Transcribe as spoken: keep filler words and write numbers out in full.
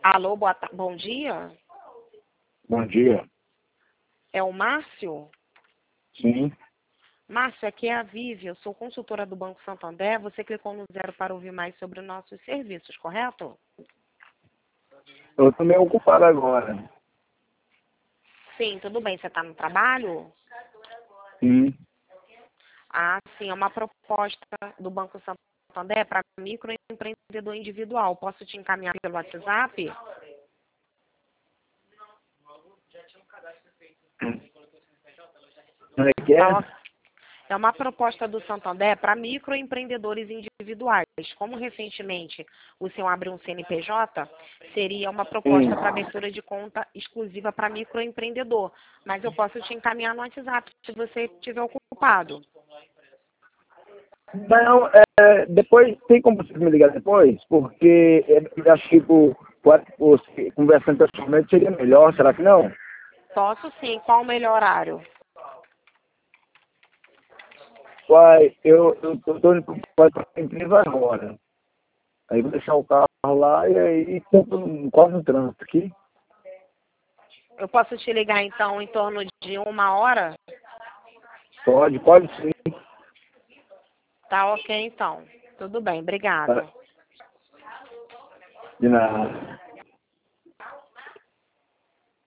Alô, boa ta- bom dia. Bom dia. É o Márcio? Sim. Márcio, aqui é a Vivi, eu sou consultora do Banco Santander. Você clicou no zero para ouvir mais sobre os nossos serviços, correto? Eu estou meio ocupado agora. Sim, tudo bem. Você está no trabalho? Sim. Ah, sim, é uma proposta do Banco Santander para microempreendedor individual. Posso te encaminhar pelo WhatsApp? Como é que é? Tá. É uma proposta do Santander para microempreendedores individuais. Como recentemente o senhor abriu um C N P J, seria uma Sim. proposta para abertura de conta exclusiva para microempreendedor. Mas eu posso te encaminhar no WhatsApp se você estiver ocupado. Não, é, depois, tem como você me ligar depois? Porque é, eu acho que por, por, por, conversando pessoalmente seria melhor, será que não? Posso sim. Qual o melhor horário? Uai, eu estou indo para a empresa agora. Aí vou deixar o carro lá e aí estou quase no trânsito aqui. Eu posso te ligar então em torno de uma hora? Pode, pode sim. Tá ok então. Tudo bem, Tá. obrigado. De nada.